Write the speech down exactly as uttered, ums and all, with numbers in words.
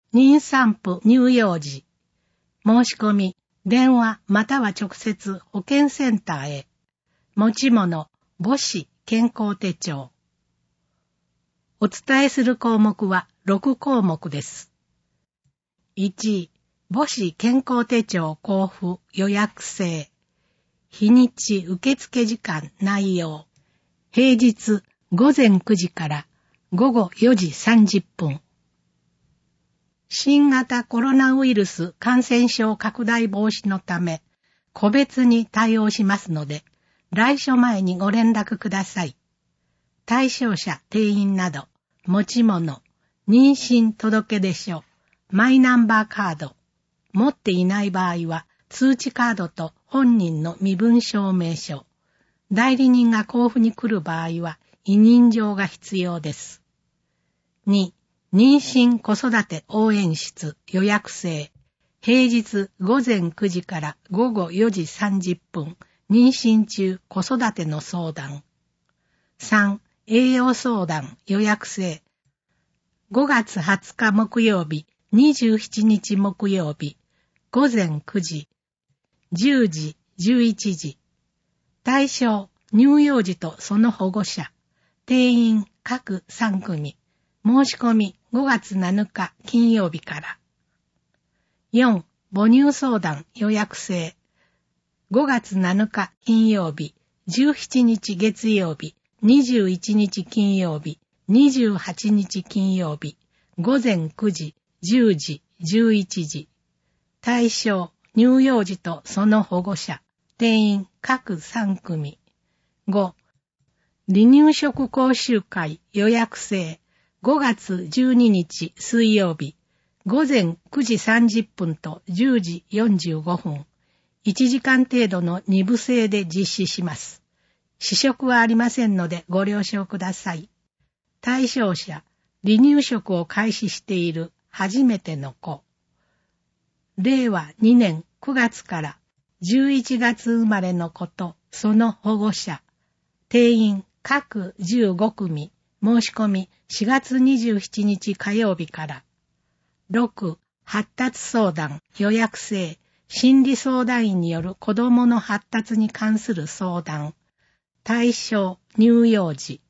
妊産婦乳幼児。申し込み、電話または直接保健センターへ。持ち物、母子健康手帳。お伝えする項目はろく項目です。いち、母子健康手帳交付予約制。日にち受付時間内容。平日午前くじから午後よじさんじゅっぷん。新型コロナウイルス感染症拡大防止のため、個別に対応しますので、来所前にご連絡ください。対象者、定員など、持ち物、妊娠届出書、マイナンバーカード、持っていない場合は、通知カードと本人の身分証明書、代理人が交付に来る場合は、委任状が必要です。に、妊娠子育て応援室予約制。平日午前くじから午後よじさんじゅっぷん。妊娠中子育ての相談。さん、栄養相談予約制。ごがつはつか木曜日、にじゅうしちにち木曜日。午前くじ、じゅうじ、じゅういちじ。対象、乳幼児とその保護者。定員各さんくみ。申し込みごがつなのか金曜日から。よん、母乳相談予約制。ごがつなのか金曜日、じゅうしちにち月曜日、にじゅういちにち金曜日、にじゅうはちにち金曜日、午前くじ、じゅうじ、じゅういちじ。対象、乳幼児とその保護者。定員各さんくみ。ご、離乳食講習会予約制。ごがつじゅうににち水曜日、午前くじさんじゅっぷんとじゅうじよんじゅうごふん、いちじかん程度のに部制で実施します。試食はありませんのでご了承ください。対象者、離乳食を開始している初めての子。れいわにねんくがつからじゅういちがつ生まれの子とその保護者。定員各じゅうごくみ。申し込みしがつにじゅうしちにち火曜日から。ろく、発達相談予約制。心理相談員による子どもの発達に関する相談。対象、乳幼児。